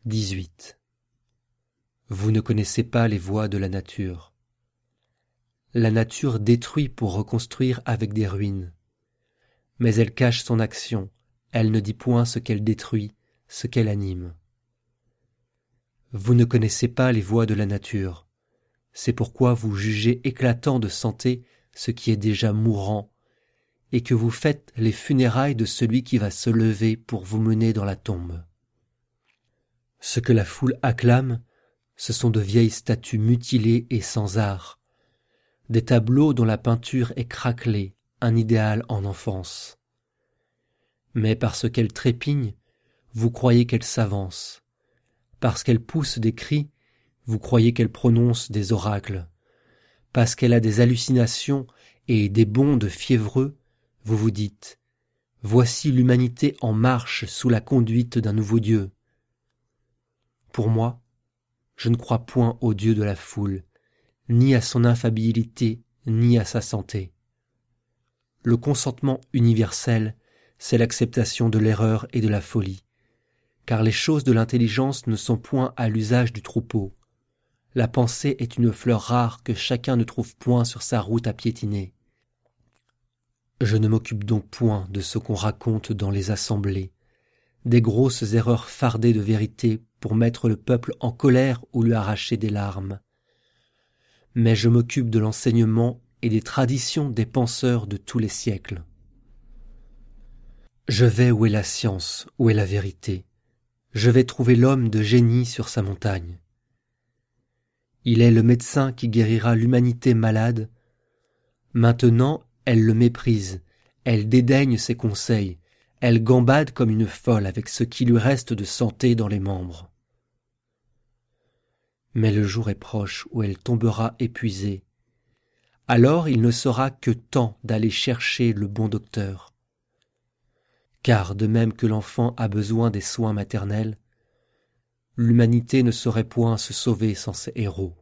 18. Vous ne connaissez pas les voies de la nature. La nature détruit pour reconstruire avec des ruines. Mais elle cache son action, elle ne dit point ce qu'elle détruit, ce qu'elle anime. Vous ne connaissez pas les voies de la nature. C'est pourquoi vous jugez éclatant de santé ce qui est déjà mourant, et que vous faites les funérailles de celui qui va se lever pour vous mener dans la tombe. Ce que la foule acclame, ce sont de vieilles statues mutilées et sans art, des tableaux dont la peinture est craquelée, un idéal en enfance. Mais parce qu'elle trépigne, vous croyez qu'elle s'avance. Parce qu'elle pousse des cris, vous croyez qu'elle prononce des oracles. Parce qu'elle a des hallucinations et des bonds de fiévreux, vous vous dites « Voici l'humanité en marche sous la conduite d'un nouveau Dieu ». Pour moi, je ne crois point au Dieu de la foule, ni à son infaillibilité, ni à sa santé. Le consentement universel, c'est l'acceptation de l'erreur et de la folie, car les choses de l'intelligence ne sont point à l'usage du troupeau. La pensée est une fleur rare que chacun ne trouve point sur sa route à piétiner. Je ne m'occupe donc point de ce qu'on raconte dans les assemblées, des grosses erreurs fardées de vérité pour mettre le peuple en colère ou lui arracher des larmes. Mais je m'occupe de l'enseignement et des traditions des penseurs de tous les siècles. Je vais où est la science, où est la vérité. Je vais trouver l'homme de génie sur sa montagne. Il est le médecin qui guérira l'humanité malade. Maintenant, elle le méprise, elle dédaigne ses conseils, elle gambade comme une folle avec ce qui lui reste de santé dans les membres. Mais le jour est proche où elle tombera épuisée. Alors il ne sera que temps d'aller chercher le bon docteur. Car de même que l'enfant a besoin des soins maternels, l'humanité ne saurait point se sauver sans ses héros.